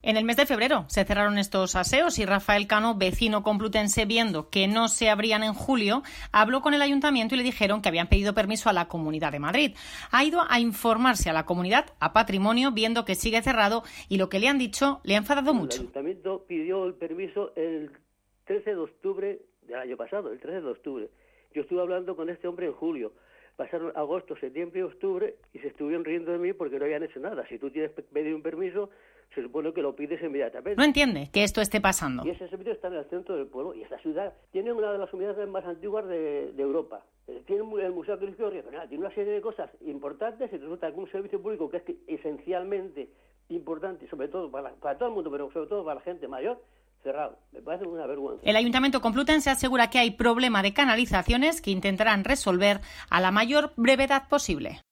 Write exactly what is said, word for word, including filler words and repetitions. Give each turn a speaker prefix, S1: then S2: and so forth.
S1: En el mes de febrero se cerraron estos aseos y Rafael Cano, vecino complutense, viendo que no se abrían en julio, habló con el ayuntamiento y le dijeron que habían pedido permiso a la Comunidad de Madrid. Ha ido a informarse a la comunidad, a Patrimonio, viendo que sigue cerrado y lo que le han dicho le ha enfadado mucho.
S2: El ayuntamiento pidió el permiso el trece de octubre del año pasado, el trece de octubre. Yo estuve hablando con este hombre en julio. Pasaron agosto, septiembre y octubre y se estuvieron riendo de mí porque no habían hecho nada. Si tú tienes que pedir un permiso, se supone que lo pides inmediatamente.
S1: No entiende que esto esté pasando.
S2: Y ese servicio está en el centro del pueblo y esta ciudad tiene una de las unidades más antiguas de, de Europa. Tiene el Museo Arqueológico Regional, tiene una serie de cosas importantes y resulta que un servicio público que es esencialmente importante, sobre todo para, para todo el mundo, pero sobre todo para la gente mayor, cerrado. Me parece una vergüenza.
S1: El Ayuntamiento Complutense asegura que hay problema de canalizaciones que intentarán resolver a la mayor brevedad posible.